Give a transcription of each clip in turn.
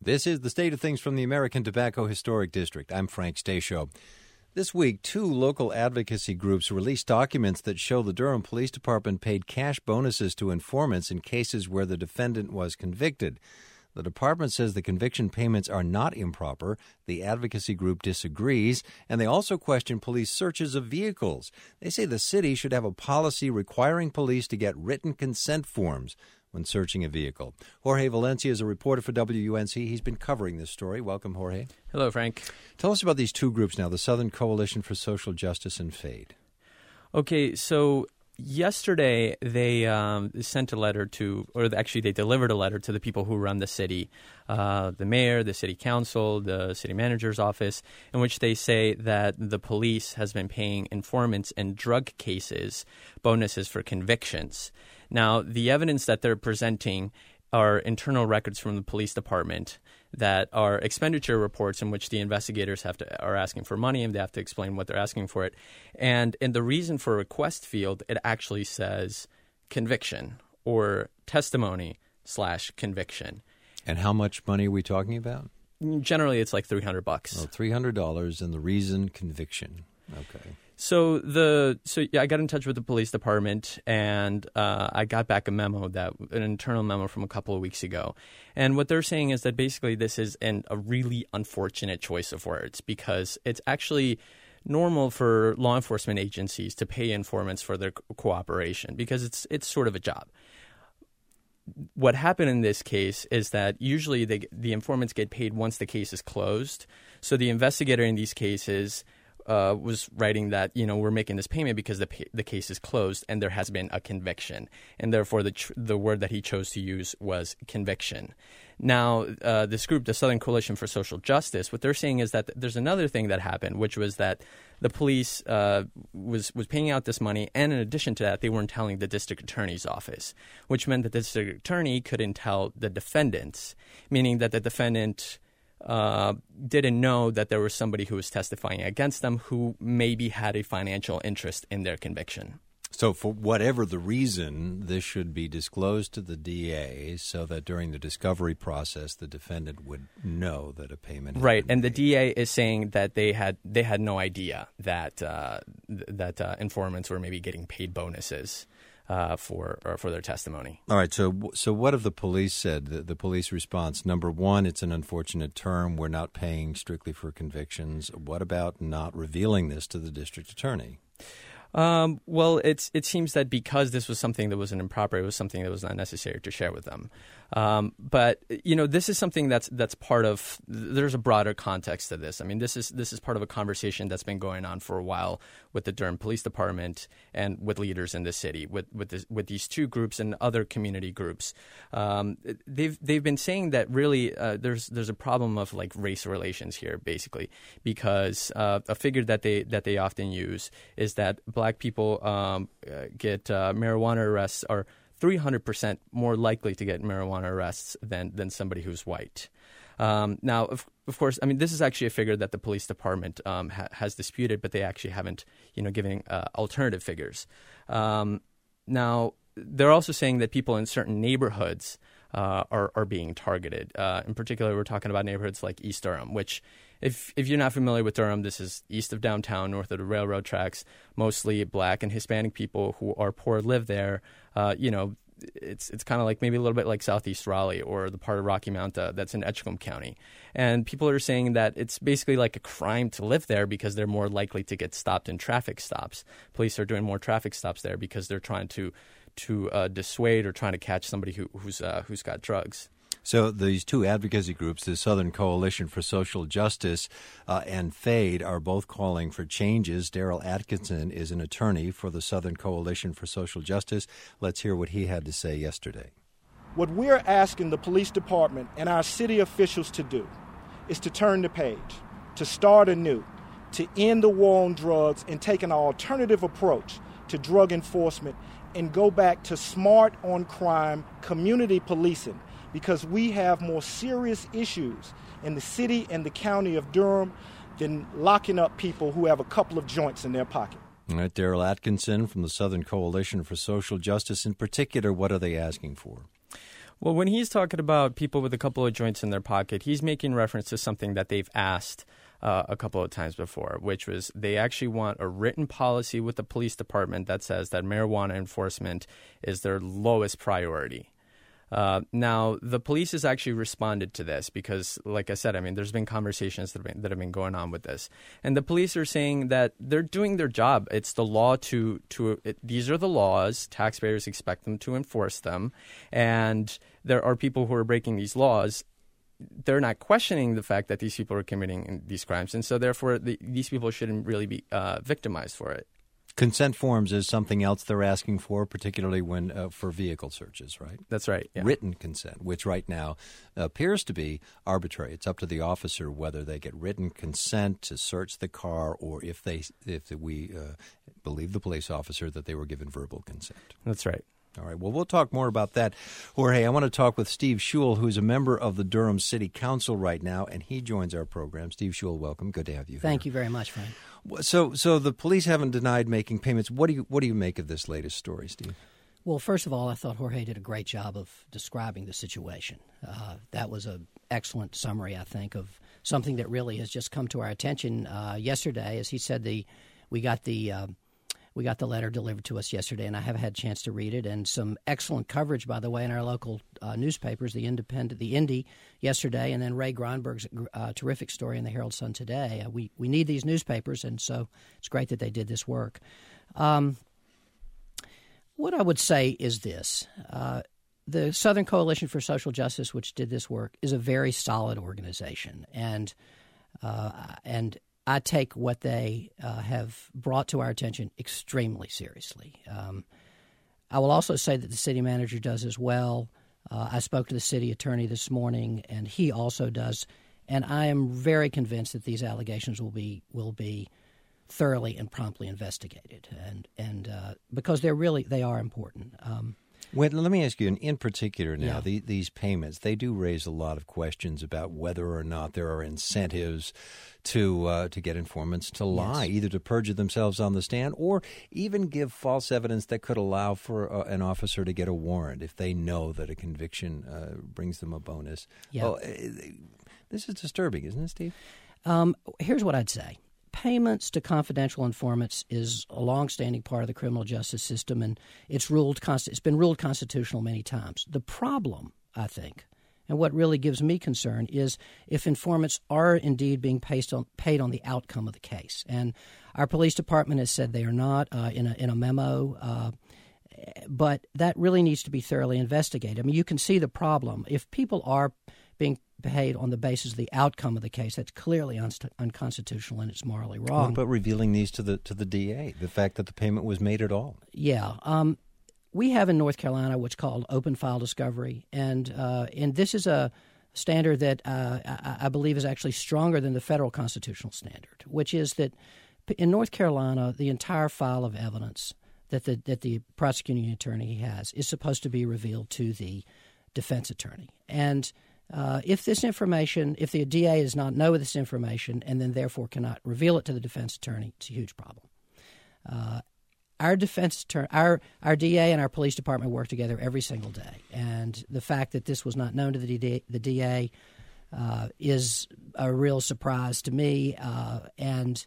This is the State of Things from the American Tobacco Historic District. I'm Frank Stasio. This week, 2 local advocacy groups released documents that show the Durham Police Department paid cash bonuses to informants in cases where the defendant was convicted. The department says the conviction payments are not improper. The advocacy group disagrees, and they also question police searches of vehicles. They say the city should have a policy requiring police to get written consent forms when searching a vehicle. Jorge Valencia is a reporter for WUNC. He's been covering this story. Welcome, Jorge. Hello, Frank. Tell us about these 2 groups now, the Southern Coalition for Social Justice and FADE. Okay, so yesterday they sent a letter to, or actually they delivered a letter to the people who run the city, the mayor, the city council, the city manager's office, in which they say that the police has been paying informants in drug cases bonuses for convictions. Now, the evidence that they're presenting are internal records from the police department that are expenditure reports in which the investigators are asking for money and they have to explain what they're asking for it. And in the reason for request field, it actually says conviction or testimony/conviction. And how much money are we talking about? Generally, it's like $300. Oh, $300 and the reason conviction. Okay. So I got in touch with the police department, and I got back an internal memo from a couple of weeks ago. And what they're saying is that basically this is a really unfortunate choice of words, because it's actually normal for law enforcement agencies to pay informants for their cooperation, because it's sort of a job. What happened in this case is that usually the informants get paid once the case is closed. So the investigator in these cases was writing that, we're making this payment because the case is closed and there has been a conviction. And therefore, the word that he chose to use was conviction. Now, this group, the Southern Coalition for Social Justice, what they're saying is that there's another thing that happened, which was that the police was paying out this money. And in addition to that, they weren't telling the district attorney's office, which meant that the district attorney couldn't tell the defendants, meaning that the defendant didn't know that there was somebody who was testifying against them who maybe had a financial interest in their conviction. So for whatever the reason, this should be disclosed to the DA so that during the discovery process, the defendant would know that a payment had right, been and made. the DA is saying that they had no idea that informants were maybe getting paid bonuses for their testimony. All right. So what have the police said? The police response: number one, it's an unfortunate term. We're not paying strictly for convictions. What about not revealing this to the district attorney? Well, it seems that because this was something that wasn't improper, it was something that was not necessary to share with them. But this is something that's part of. There's a broader context to this. I mean, this is part of a conversation that's been going on for a while with the Durham Police Department and with leaders in the city, with these 2 groups and other community groups. They've been saying that really there's a problem of like race relations here, basically, because a figure that they often use is that Black people get marijuana arrests are 300% more likely to get marijuana arrests than somebody who's white. Now, of course, I mean, this is actually a figure that the police department has disputed, but they actually haven't, given alternative figures. Now, they're also saying that people in certain neighborhoods are being targeted. In particular, we're talking about neighborhoods like East Durham, which, if you're not familiar with Durham, this is east of downtown, north of the railroad tracks. Mostly Black and Hispanic people who are poor live there. It's kind of like maybe a little bit like Southeast Raleigh or the part of Rocky Mount that's in Edgecombe County. And people are saying that it's basically like a crime to live there because they're more likely to get stopped in traffic stops. Police are doing more traffic stops there because they're trying to dissuade or trying to catch somebody who's got drugs. So these 2 advocacy groups, the Southern Coalition for Social Justice and FADE, are both calling for changes. Daryl Atkinson is an attorney for the Southern Coalition for Social Justice. Let's hear what he had to say yesterday. What we're asking the police department and our city officials to do is to turn the page, to start anew, to end the war on drugs and take an alternative approach to drug enforcement and go back to smart on crime community policing, because we have more serious issues in the city and the county of Durham than locking up people who have a couple of joints in their pocket. All right, Daryl Atkinson from the Southern Coalition for Social Justice. In particular, what are they asking for? Well, when he's talking about people with a couple of joints in their pocket, he's making reference to something that they've asked a couple of times before, which was they actually want a written policy with the police department that says that marijuana enforcement is their lowest priority. Now, the police has actually responded to this because, like I said, I mean, there's been conversations that have been going on with this. And the police are saying that they're doing their job. It's the law these are the laws. Taxpayers expect them to enforce them. And there are people who are breaking these laws. They're not questioning the fact that these people are committing these crimes. And so, therefore, these people shouldn't really be victimized for it. Consent forms is something else they're asking for, particularly when for vehicle searches, right? That's right. Yeah. Written consent, which right now appears to be arbitrary. It's up to the officer whether they get written consent to search the car, or if we believe the police officer that they were given verbal consent. That's right. All right. Well, we'll talk more about that. Jorge, I want to talk with Steve Schewel, who's a member of the Durham City Council right now, and he joins our program. Steve Schewel, welcome. Good to have you here. Thank you very much, Frank. So the police haven't denied making payments. What do you make of this latest story, Steve? Well, first of all, I thought Jorge did a great job of describing the situation. That was an excellent summary, I think, of something that really has just come to our attention yesterday. As he said, we got the letter delivered to us yesterday, and I have had a chance to read it, and some excellent coverage, by the way, in our local newspapers, the Independent, the Indy yesterday, and then Ray Greinberg's terrific story in the Herald Sun today. We need these newspapers, and so it's great that they did this work. What I would say is this. The Southern Coalition for Social Justice, which did this work, is a very solid organization, and I take what they have brought to our attention extremely seriously. I will also say that the city manager does as well. I spoke to the city attorney this morning, and he also does. And I am very convinced that these allegations will be thoroughly and promptly investigated, and because they are important. Let me ask you, in particular now, these payments, they do raise a lot of questions about whether or not there are incentives to get informants to lie, either to perjure themselves on the stand or even give false evidence that could allow for an officer to get a warrant if they know that a conviction brings them a bonus. Yeah. Well, this is disturbing, isn't it, Steve? Here's what I'd say. Payments to confidential informants is a longstanding part of the criminal justice system, and it's been ruled constitutional many times. The problem, I think, and what really gives me concern, is if informants are indeed being paid on the outcome of the case. And our police department has said they are not in a memo, but that really needs to be thoroughly investigated. I mean, you can see the problem. If people are being paid on the basis of the outcome of the case, that's clearly unconstitutional and it's morally wrong. What about revealing these to the DA, the fact that the payment was made at all? Yeah. We have in North Carolina what's called open file discovery, and this is a standard that I believe is actually stronger than the federal constitutional standard, which is that in North Carolina, the entire file of evidence that the prosecuting attorney has is supposed to be revealed to the defense attorney. And if the DA does not know this information and then therefore cannot reveal it to the defense attorney, it's a huge problem. Our DA and our police department work together every single day, and the fact that this was not known to the DA is a real surprise to me. And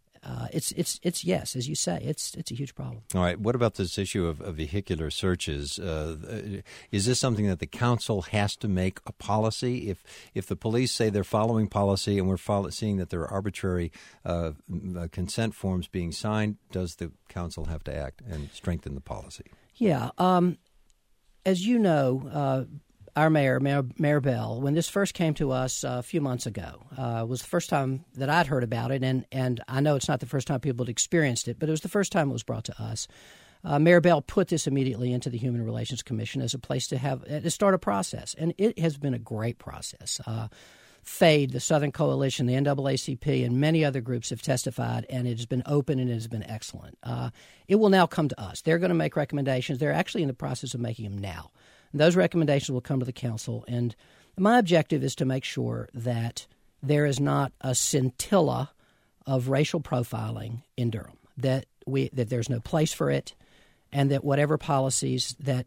it's yes, as you say, it's a huge problem. All right. What about this issue of vehicular searches? Is this something that the council has to make a policy? If the police say they're following policy and we're seeing that there are arbitrary consent forms being signed, does the council have to act and strengthen the policy? Yeah. As you know, our Mayor Bell, when this first came to us a few months ago, was the first time that I'd heard about it, and I know it's not the first time people had experienced it, but it was the first time it was brought to us. Mayor Bell put this immediately into the Human Relations Commission as a place to start a process, and it has been a great process. FADE, the Southern Coalition, the NAACP, and many other groups have testified, and it has been open and it has been excellent. It will now come to us. They're going to make recommendations. They're actually in the process of making them now. Those recommendations will come to the council, and my objective is to make sure that there is not a scintilla of racial profiling in Durham, that there's no place for it, and that whatever policies that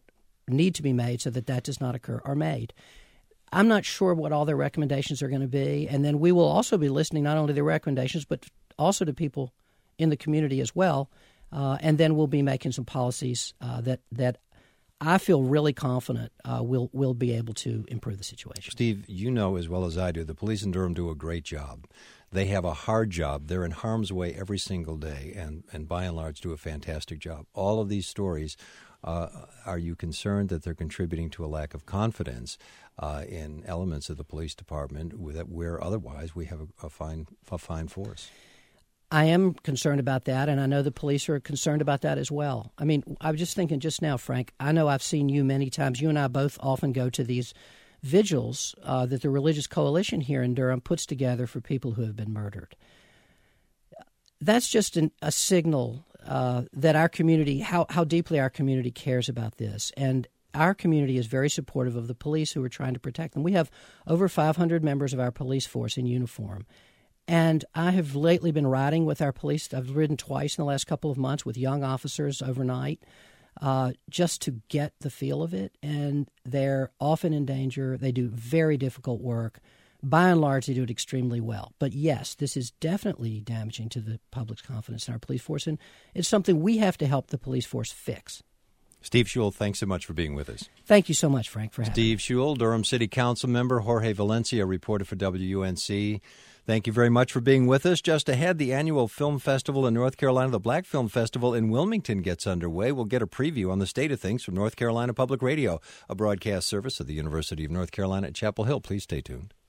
need to be made so that does not occur are made. I'm not sure what all their recommendations are going to be, and then we will also be listening not only to their recommendations but also to people in the community as well, and then we'll be making some policies that I feel really confident we'll be able to improve the situation. Steve, you know as well as I do, the police in Durham do a great job. They have a hard job. They're in harm's way every single day, and by and large do a fantastic job. All of these stories, are you concerned that they're contributing to a lack of confidence in elements of the police department where otherwise we have a fine force? I am concerned about that, and I know the police are concerned about that as well. I mean, I was just thinking just now, Frank, I know I've seen you many times. You and I both often go to these vigils that the Religious Coalition here in Durham puts together for people who have been murdered. That's just a signal that our community, how deeply our community cares about this. And our community is very supportive of the police who are trying to protect them. We have over 500 members of our police force in uniform. And I have lately been riding with our police. I've ridden twice in the last couple of months with young officers overnight just to get the feel of it. And they're often in danger. They do very difficult work. By and large, they do it extremely well. But yes, this is definitely damaging to the public's confidence in our police force. And it's something we have to help the police force fix. Steve Schewel, thanks so much for being with us. Thank you so much, Frank, for having me. Steve Schewel, Durham City Council member, Jorge Valencia, reporter for WUNC. Thank you very much for being with us. Just ahead, the annual film festival in North Carolina, the Black Film Festival in Wilmington, gets underway. We'll get a preview on the state of things from North Carolina Public Radio, a broadcast service of the University of North Carolina at Chapel Hill. Please stay tuned.